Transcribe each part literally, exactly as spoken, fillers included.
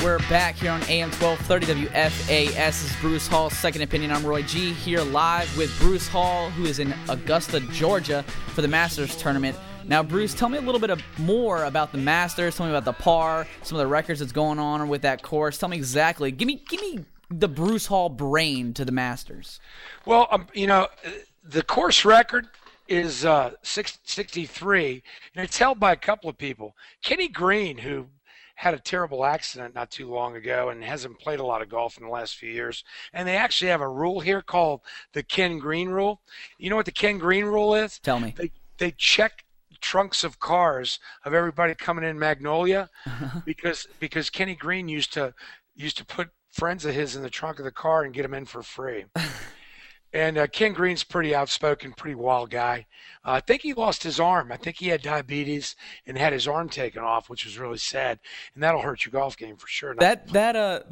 We're back here on A M twelve thirty W F A S. This is Bruce Hall, Second Opinion. I'm Roy G, here live with Bruce Hall, who is in Augusta, Georgia, for the Masters tournament. Now, Bruce, tell me a little bit of more about the Masters. Tell me about the par, some of the records that's going on with that course. Tell me exactly. Give me, give me the Bruce Hall brain to the Masters. Well, um, you know, the course record is uh, six, sixty-three, and it's held by a couple of people. Kenny Green, who had a terrible accident not too long ago and hasn't played a lot of golf in the last few years. And they actually have a rule here called the Ken Green rule. You know what the Ken Green rule is? Tell me. They, they check trunks of cars of everybody coming in Magnolia because because Kenny Green used to used to put friends of his in the trunk of the car and get them in for free. And uh, Ken Green's pretty outspoken, pretty wild guy. Uh, I think he lost his arm. I think he had diabetes and had his arm taken off, which was really sad. And that'll hurt your golf game for sure. That that uh.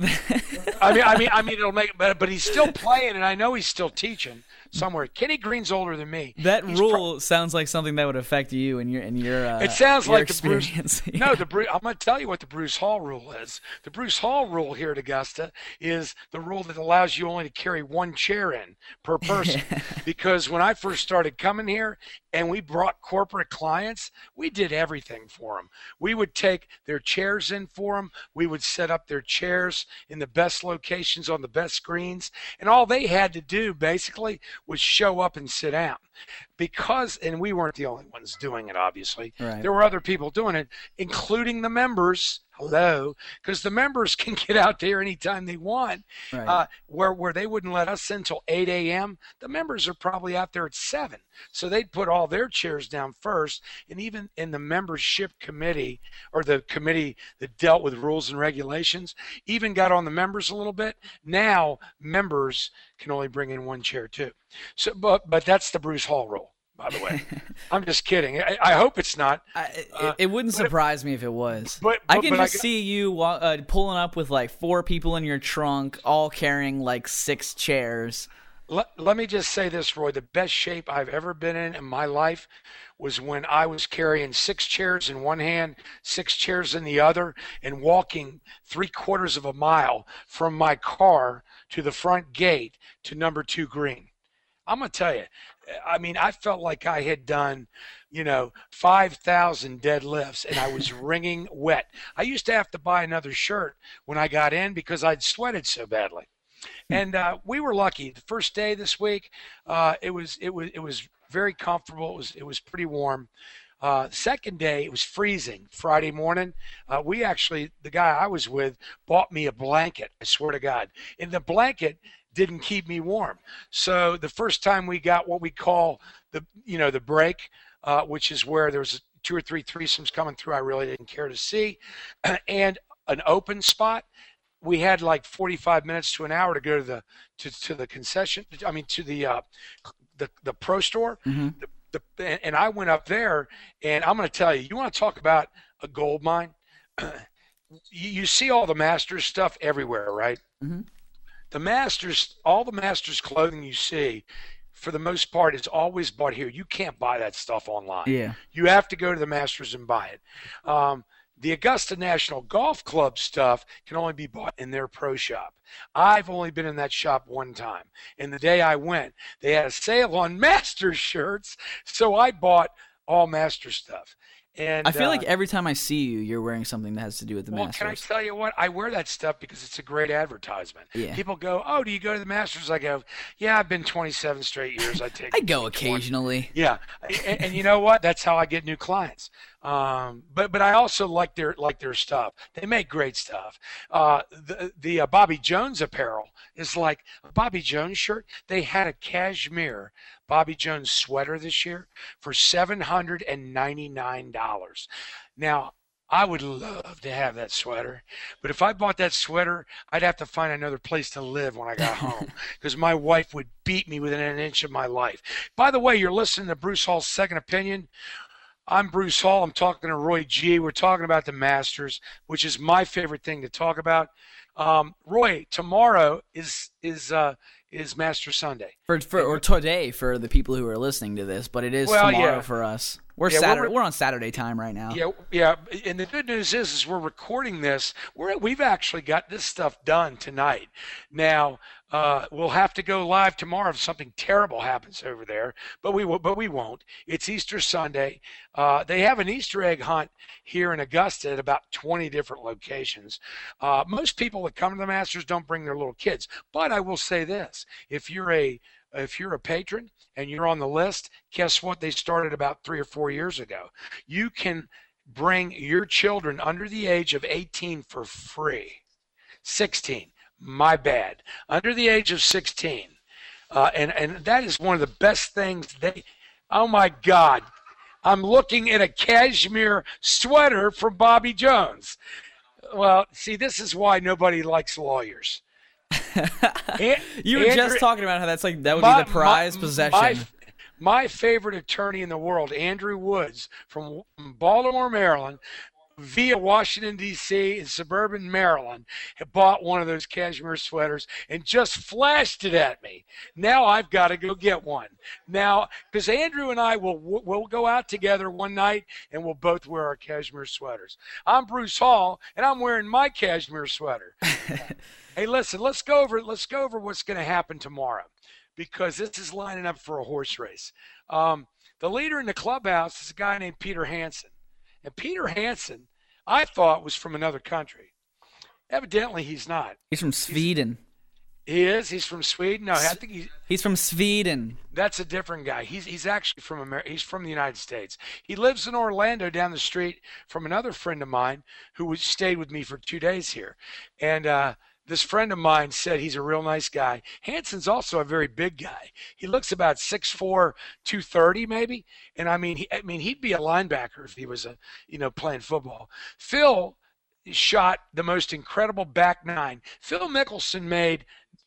I mean, I mean, I mean, it'll make. But but he's still playing, and I know he's still teaching somewhere. Kenny Green's older than me. That he's rule pro- sounds like something that would affect you and your and your. Uh, it sounds your like the Bruce. yeah. No, the Bruce. I'm going to tell you what the Bruce Hall rule is. The Bruce Hall rule here at Augusta is the rule that allows you only to carry one chair in per person. Because when I first started coming here and we brought corporate clients, we did everything for them. We would take their chairs in for them. We would set up their chairs in the best locations on the best screens. And all they had to do basically was show up and sit down. Because, and we weren't the only ones doing it, obviously. Right. There were other people doing it, including the members. Hello, because the members can get out there anytime they want. Right. Uh, where where they wouldn't let us in until eight a.m., the members are probably out there at seven. So they'd put all their chairs down first, and even in the membership committee, or the committee that dealt with rules and regulations, even got on the members a little bit. Now members can only bring in one chair too. So, but but that's the Bruce Hall rule, by the way. I'm just kidding. I, I hope it's not. I, it, uh, it wouldn't surprise me if it was. But, I but, can but just I, see you wa- uh, pulling up with like four people in your trunk, all carrying like six chairs. Let, let me just say this, Roy. The best shape I've ever been in in my life was when I was carrying six chairs in one hand, six chairs in the other, and walking three quarters of a mile from my car to the front gate to number two green. I'm going to tell you, I mean, I felt like I had done, you know, five thousand deadlifts and I was wringing wet. I used to have to buy another shirt when I got in because I'd sweated so badly. And uh, we were lucky. The first day this week, uh, it was it was it was very comfortable. It was it was pretty warm. Uh, second day, it was freezing. Friday morning, uh, we actually, the guy I was with, bought me a blanket. I swear to God, and the blanket didn't keep me warm. So the first time we got what we call the you know the break, uh, which is where there's two or three threesomes coming through. I really didn't care to see, and an open spot. We had like forty-five minutes to an hour to go to the to, to the concession. I mean, to the uh, the the pro store. Mm-hmm. The, the, and I went up there, and I'm going to tell you, you want to talk about a gold mine? you, you see all the Masters stuff everywhere, right? Mm-hmm. The Masters, all the Masters clothing you see, for the most part, is always bought here. You can't buy that stuff online. Yeah. You have to go to the Masters and buy it. Um, The Augusta National Golf Club stuff can only be bought in their pro shop. I've only been in that shop one time. And the day I went, they had a sale on Masters shirts, so I bought all Masters stuff. And I feel uh, like every time I see you, you're wearing something that has to do with the well, Masters. can I tell you what? I wear that stuff because it's a great advertisement. Yeah. People go, oh, do you go to the Masters? I go, yeah, I've been twenty-seven straight years. I take. I go occasionally. Yeah, and, and you know what? That's how I get new clients. Um, but but I also like their like their stuff. They make great stuff. Uh, the the uh, Bobby Jones apparel is like a Bobby Jones shirt. They had a cashmere Bobby Jones sweater this year for seven hundred ninety-nine dollars. Now, I would love to have that sweater, but if I bought that sweater, I'd have to find another place to live when I got home because my wife would beat me within an inch of my life. By the way, you're listening to Bruce Hall's Second Opinion. I'm Bruce Hall. I'm talking to Roy G. We're talking about the Masters, which is my favorite thing to talk about. Um, Roy, tomorrow is is uh, is Master Sunday. For, for or today for the people who are listening to this, but it is well, tomorrow yeah. for us. We're yeah, Saturday. We're, we're on Saturday time right now. Yeah, yeah. And the good news is, is we're recording this. We're we've actually got this stuff done tonight. Now uh, we'll have to go live tomorrow if something terrible happens over there, but we will. But we won't. It's Easter Sunday. Uh, they have an Easter egg hunt here in Augusta at about twenty different locations. Uh, most people that come to the Masters don't bring their little kids, but I will say this: if you're a if you're a patron and you're on the list, guess what? They started about three or four years ago. You can bring your children under the age of eighteen for free. sixteen, my bad. Under the age of sixteen. Uh, and, and that is one of the best things they, oh my God, I'm looking at a cashmere sweater from Bobby Jones. Well, see, this is why nobody likes lawyers. And, you were Andrew, just talking about how that's like that would my, be the prize my, possession. My, my favorite attorney in the world, Andrew Woods from Baltimore, Maryland, via Washington, D C and suburban Maryland, had bought one of those cashmere sweaters and just flashed it at me. Now I've got to go get one. Now, because Andrew and I will will go out together one night and we'll both wear our cashmere sweaters. I'm Bruce Hall and I'm wearing my cashmere sweater. Hey, listen, let's go over let's go over what's going to happen tomorrow, because this is lining up for a horse race. Um, the leader in the clubhouse is a guy named Peter Hansen. And Peter Hansen, I thought, was from another country. Evidently, he's not. He's from Sweden. He's, he is? He's from Sweden? No, I think he's... He's from Sweden. That's a different guy. He's he's actually from America. He's from the United States. He lives in Orlando down the street from another friend of mine who stayed with me for two days here. And uh, this friend of mine said he's a real nice guy. Hansen's also a very big guy. He looks about six four, two thirty maybe. And I mean, he, I mean, he'd be a linebacker if he was a, you know, playing football. Phil shot the most incredible back nine. Phil Mickelson made,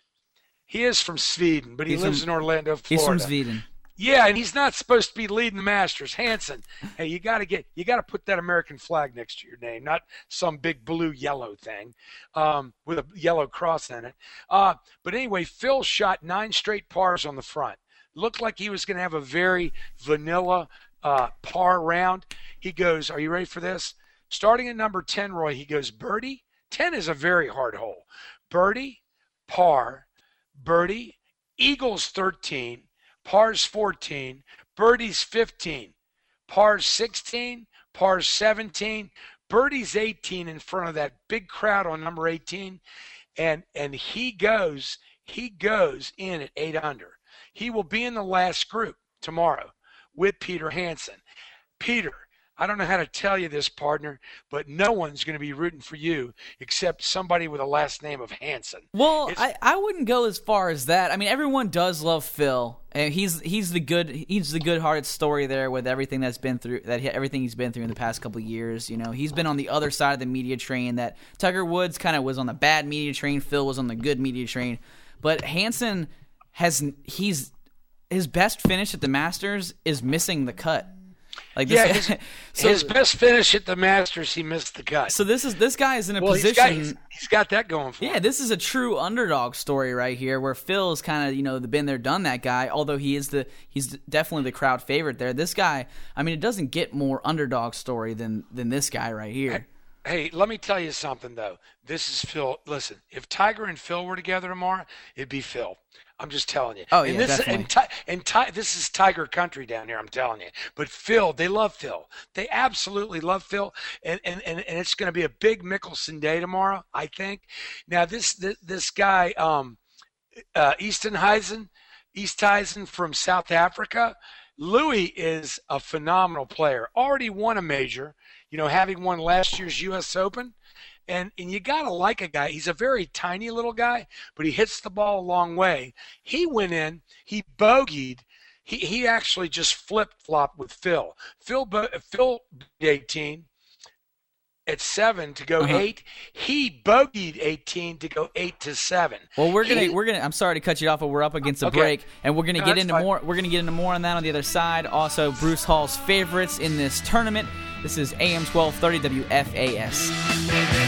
he is from Sweden, but he he's lives from, in Orlando, Florida. He's from Sweden. Yeah, and he's not supposed to be leading the Masters. Hansen, hey, you got to get, you got to put that American flag next to your name, not some big blue yellow thing um, with a yellow cross in it. Uh, but anyway, Phil shot nine straight pars on the front. Looked like he was going to have a very vanilla uh, par round. He goes, are you ready for this? Starting at number ten, Roy, he goes birdie. ten is a very hard hole. Birdie, par, birdie, eagles thirteen. Par's fourteen, birdie's fifteen, par's sixteen, par's seventeen, birdie's eighteen in front of that big crowd on number eighteen, and and he goes he goes in at eight under. He will be in the last group tomorrow with Peter Hansen. Peter, I don't know how to tell you this, partner, but no one's going to be rooting for you except somebody with a last name of Hansen. Well, I, I wouldn't go as far as that. I mean, everyone does love Phil, and he's he's the good he's the good-hearted story there with everything that's been through that everything he's been through in the past couple of years. You know, he's been on the other side of the media train. That Tiger Woods kind of was on the bad media train. Phil was on the good media train, but Hansen has he's his best finish at the Masters is missing the cut. Like this, yeah, his, so, his best finish at the Masters, he missed the cut. So this is this guy is in a well, position. He's got, he's, he's got that going for yeah, him. Yeah, this is a true underdog story right here, where Phil's kind of you know the been there, done that guy. Although he is the he's definitely the crowd favorite there. This guy, I mean, it doesn't get more underdog story than than this guy right here. Hey, hey, let me tell you something though. This is Phil. Listen, if Tiger and Phil were together tomorrow, it'd be Phil. I'm just telling you. Oh, and yeah, this, definitely. And, and Ti- this is Tiger country down here, I'm telling you. But Phil, they love Phil. They absolutely love Phil. And and, and, and it's going to be a big Mickelson day tomorrow, I think. Now, this this, this guy, um, uh, Easthuizen, Easthuizen from South Africa, Louis is a phenomenal player. Already won a major, you know, having won last year's U S Open. And and you got to like a guy. He's a very tiny little guy, but he hits the ball a long way. He went in, he bogeyed. He he actually just flip-flopped with Phil. Phil Phil eighteen at seven to go uh-huh. eight. He bogeyed eighteen to go eight to seven. Well, we're gonna he, we're gonna. I'm sorry to cut you off, but we're up against a okay. break, and we're gonna no, get into fine. more. We're gonna get into more on that on the other side. Also, Bruce Hall's favorites in this tournament. This is A M twelve thirty W F A S.